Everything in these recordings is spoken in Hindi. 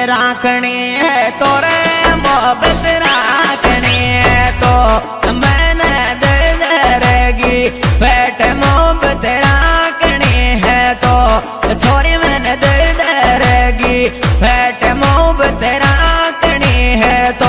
राखनी है तोरे मोहब्बत राखनी है तो मैंने दिल रहेगी बैठ मोहब्बत राखनी है तो छोरी मैंने दिल रहेगी बैठ मोहब्बत राखनी है तो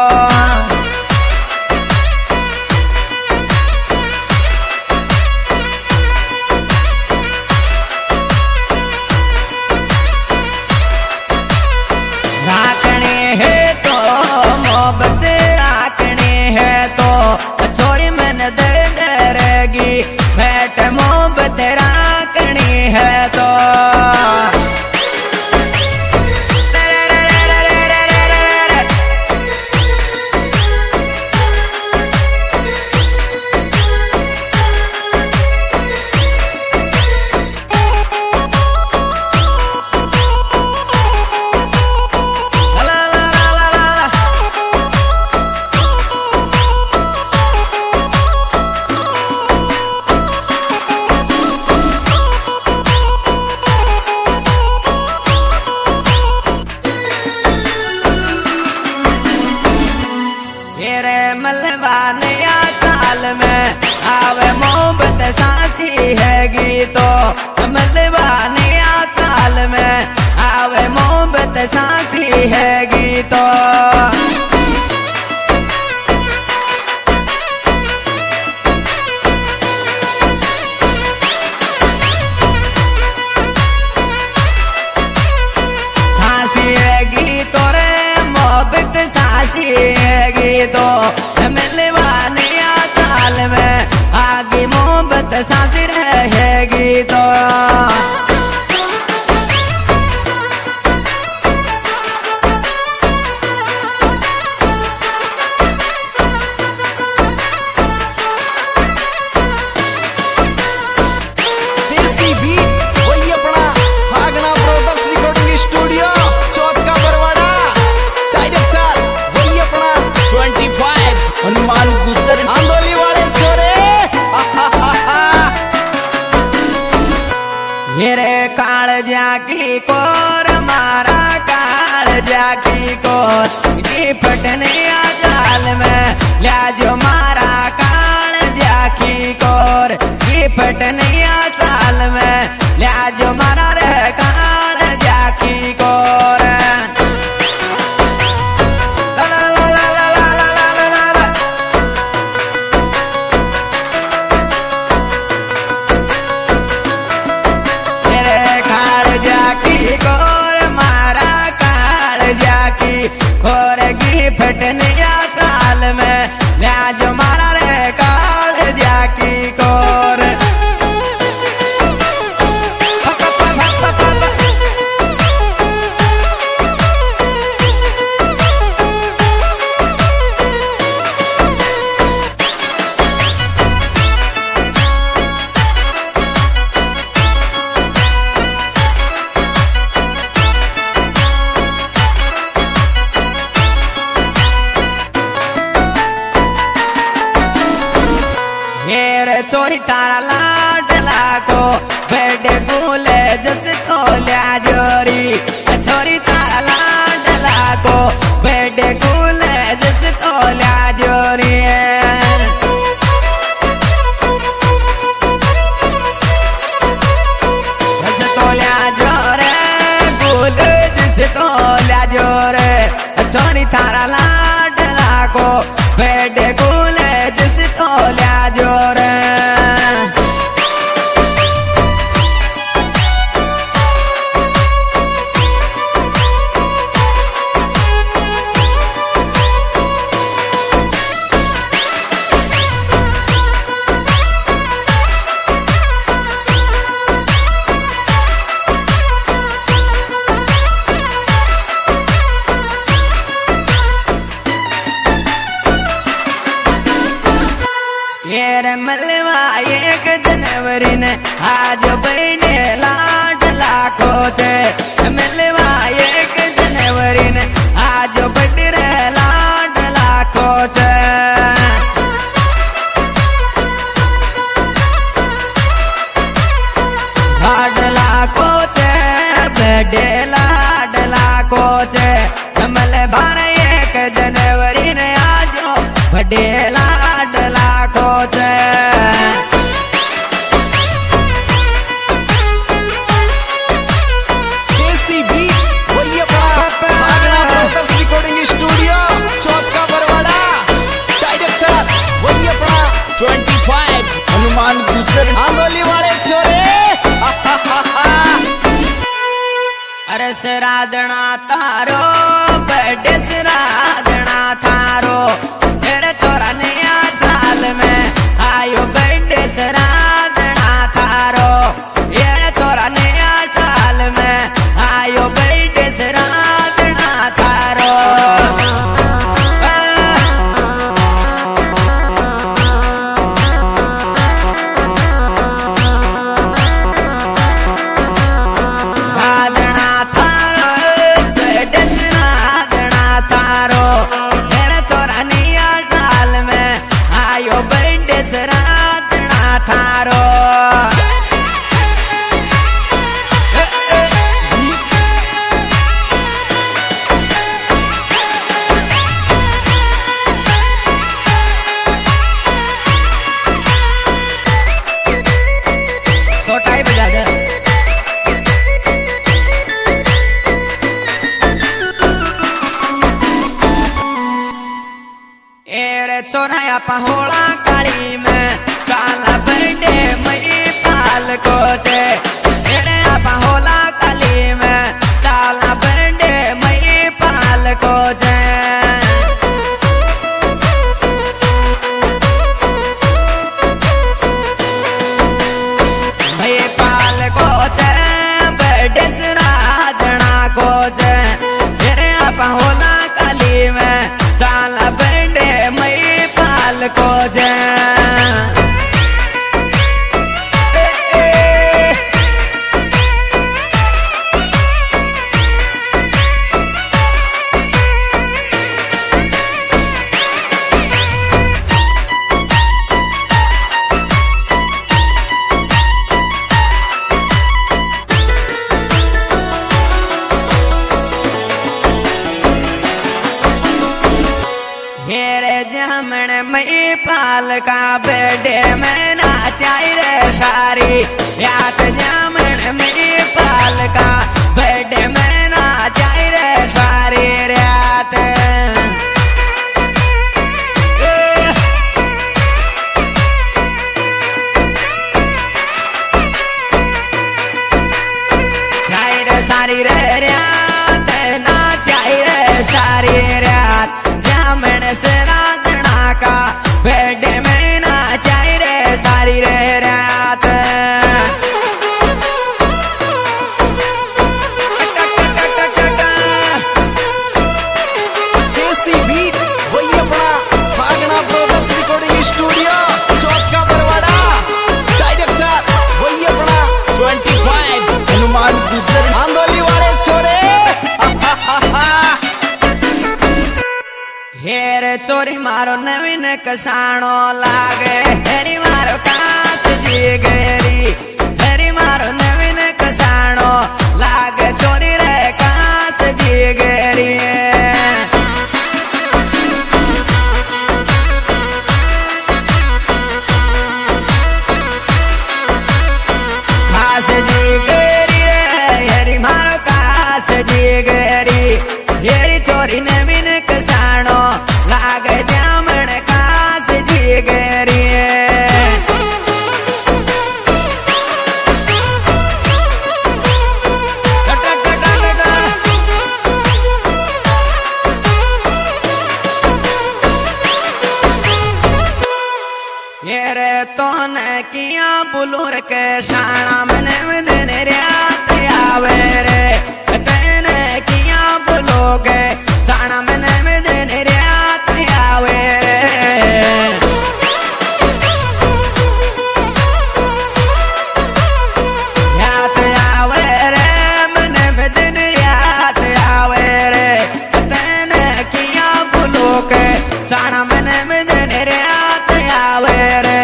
राखने है तो मोहब्बत राखने है तो छोरी मन दर्द रहेगी बैठ मोहब्बत राखनी है तो मलबा नया साल में आवे मोहब्बत साची हैगी तो मलबा नया साल में आवे मोहब्बत साची हैगी तो साची हैगी तोरे मोहब्बत साची हैगी तो मिलवा नया साल में आगे मोहब्बत सासी रहेगी तो देसी बीट वही अपना भागना ब्रदर्स रिकॉर्डिंग स्टूडियो चौथ का बरवाड़ा डायरेक्टर वही अपना 25 हनुमान गुजर आंदोली वाले छोरे मेरे काल जाकी कोर मारा काल जाकी कोर पटने जाल में लाजो मारा काल जाकी कोर पटने जाल में लाजो मारा रे काल जाकी कोर और की फटने साल में लाज मारा रे काल जाकी कोर चोरी तारा लाडला को बेड गुले जस तोल्या जोरी छोरी तारा लाडला को बेड गुले जस तोल्या जोरी जस तोल्या जोरे गुल जस तोल्या जोरे छोरी तारा लाडला को बेड गुले जस तोल्या जोरे मलवा 1 जनवरी ने आज बने लाड लाखों से मलवा 1 जनवरी ने आज बने लाड लाखों से लाड लाखों से बड़े लाड लाखों लाखो छे जमल भार 1 जनवरी ने आजो बड़े लाड लाखो छे। रिकॉर्डिंग स्टूडियो चौथ का बरवाड़ा डायरेक्टर वही अपना 25 हनुमान गुजर आंदोली वाले छोरे। अरे श्राद्धना तारो बड़े श्राद्धना थारो तेरे छोरा नया साल में आयो बड़े श्राद्धना थारो ये छोरा नया साल में आयो बड़े श्राद्धना थारो। थारो छोटाई बजा दे। एरे छोराया पहोला काली में काला बड़े मई पाल को छे एरे पहोला काली में काला बड़े मई पाल को छे। मई पाल को छे बड़े श्राद्धना को छे एरे पहोला काली में काला बड़े मई पाल को छे। हेरे जमण मई पाल का बेडे में नाचाई रे सारी रात जमण मई पाल का बेडे में नाचाई रे सारी रात। चाई रे सारी रे रात नाचाई रे सारी रात जमण श्राद्धना का बेड में नाचाई रे सारी रे रात। देसी बीट वही अपना भागना ब्रदर्स रिकॉर्डिंग स्टूडियो चौथ का बरवाड़ा डायरेक्टर वही अपना 25 हनुमान गुजर आंदोली वाले छोरे। हेर चोरी मारो नवीन कसाणो लागे हेरी मारो कांच जी गेरी हेरी मारो नवीन कसाणो लागे चोरी रे कांच जी गेरी। कांच जी गेरी रे हेरी मारो कांच जी गेरी हेरी चोरी नवीन कसाणो लागे जामण कास जी गेरी। येरे तो न किया बुलूर के शाणा मन दिन रात आवे रे तेने किया बुलोगे शाणा मन दिन रात आवे रे। रात आवे रे मन दिन रात आवे रे तेने किया बुलोगे शाणा मन दिन रात आवे रे।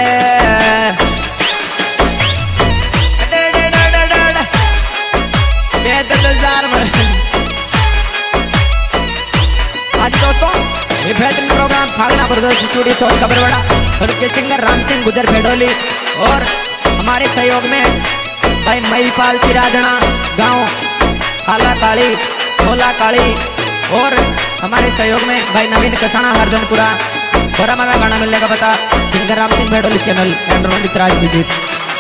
हाँ जी दोस्तों, ये बेहतरीन program Phagna brothers studio Chauth Kabarwara और के सिंगर राम सिंह गुजर भेडोली और हमारे सहयोग में भाई महिपाल सिराधना गांव खाला काली भोला काली और हमारे सहयोग में भाई नवीन कसाना हरजनपुरा और हमारा गाना मिलने का पता singer Ram Singh Bhedoli channel and Ronit Raj visit.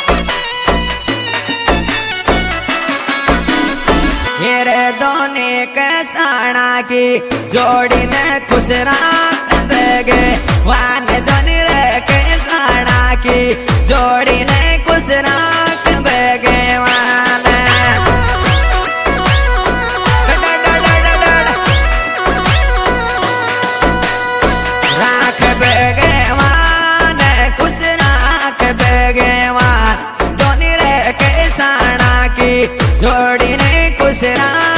मेरे दोने कसाना की जोड़ी ने खुश रात बेगे वान दोने रे कसाना की जोड़ी ने खुश रात बेगे वान राख बेगे वान खुश राख बेगे वान दोने रे कसाना की जोड़ी ने खुश रात